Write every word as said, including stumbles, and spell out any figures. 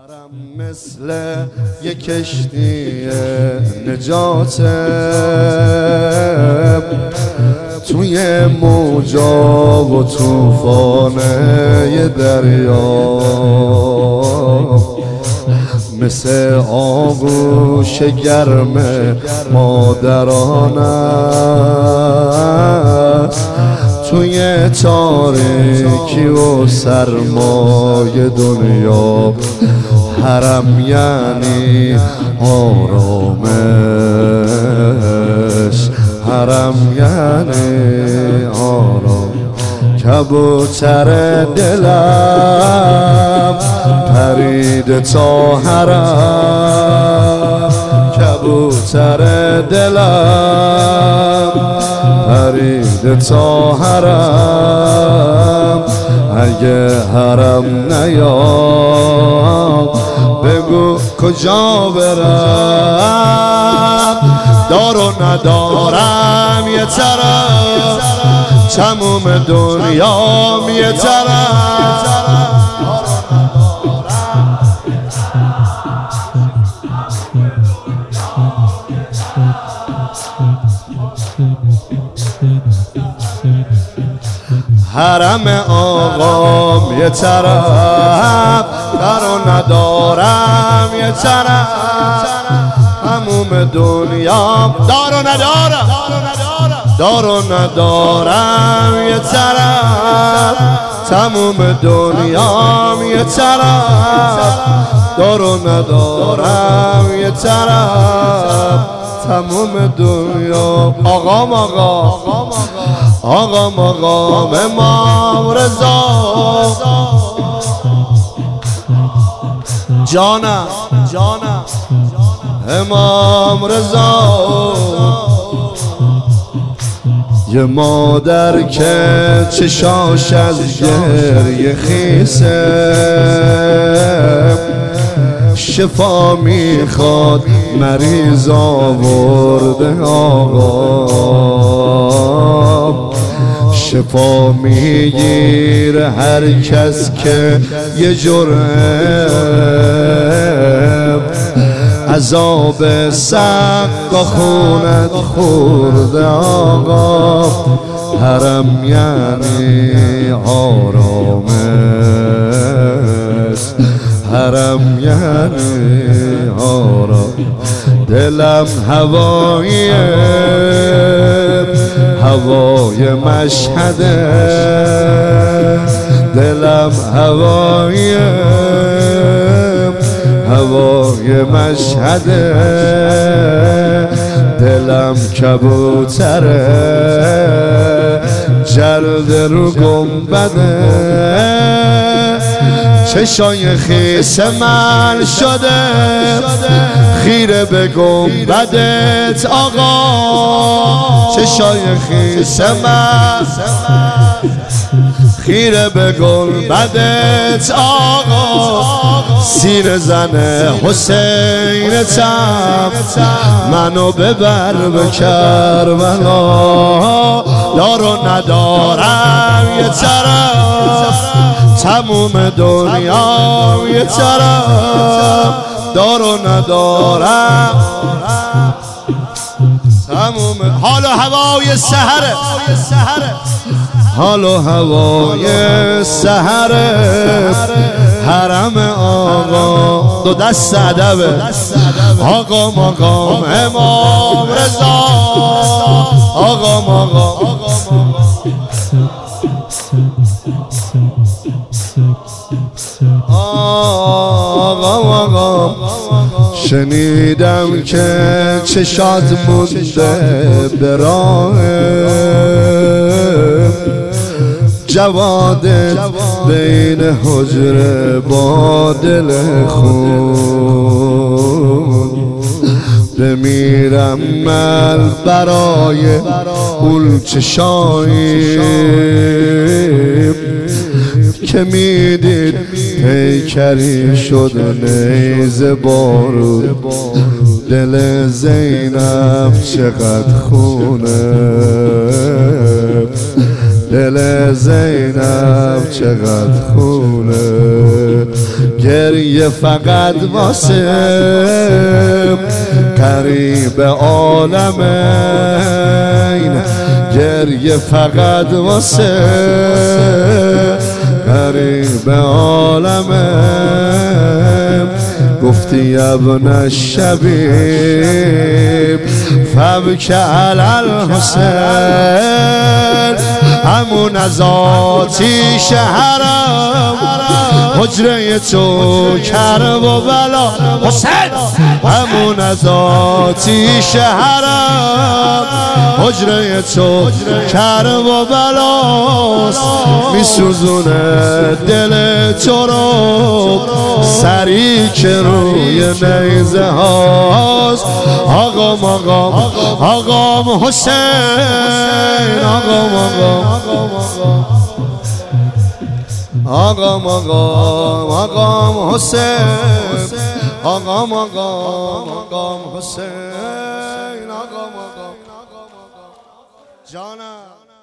مثل یک کشتی نجاته توی موجا و طوفان دریا، مثل آغوش گرم مادران است توی تاریکی و سرمای دنیا. حرم یعنی آرامش، حرم یعنی آرام. کبوتر دلم پرید تا حرم، کبوتر دلم پرید تا حرم. اگه حرم نیام بگو کجا برم، دار و ندارم یه طرف، تموم دنیام یه طرف. حرم آقام یه طرف، در و ندارم یه طرف، تموم دنیام. دار و ندارم، دار و ندارم یه طرف، تموم دنیام یه طرف. دار و ندارم یه طرف، تموم دنیا. آقام آقا آقام آقام امام رضا، جانم جانم امام رضا. یه مادر که چشاش از گریه خیسه، شفا میخواد مریض آورده آقا، شفا میگیره هر کس که یه جرعه عذاب سقا خونت خورده آقا. حرم یعنی آرامش، حرم یعنی آرام. دلم هوای هوای مشهده، دلم هوای هوای مشهده، دلم کبوتره جلد رو گنبده. چشای خیس من شده خیره به گنبدت آقا، چشای خیس من خیره به گنبدت آقا. سینه زن حسینتم منو ببر به کربلا. دار و ندارم یه طرف، تموم دنیا یه طرف. دار و ندارم تموم. حال و هوای سحره، حال و هوای سحره. حرم آقا دو دست ادبه، آقا مقام امام رضا، آقا مقام. آقا آقا شنیدم که چشات مونده به راه جوادت بین حجره با دل خون. بمیرم من برای اون چشایی که میدید پیکری شد نیزه بارود. دل زینب چقدر خونه، دل زینب چقدر خونه، گریه فقط واسه قریب عالمین، گریه فقط واسه قریب عالمین. گفتی ابن الشبیب فبک علی الحسین، همون از آتیش حرم حجره تو کرب و بلا. حسین همون از آتیش حرم حجره تو کرب و بلاست، میسوزونه دل تو رو سری که روی نیزه هاست. آقام آقام آقام حسین، آقام آقام آقام آقام آقام حسین، آقام آقام آقام حسین، آقام آقام جانم.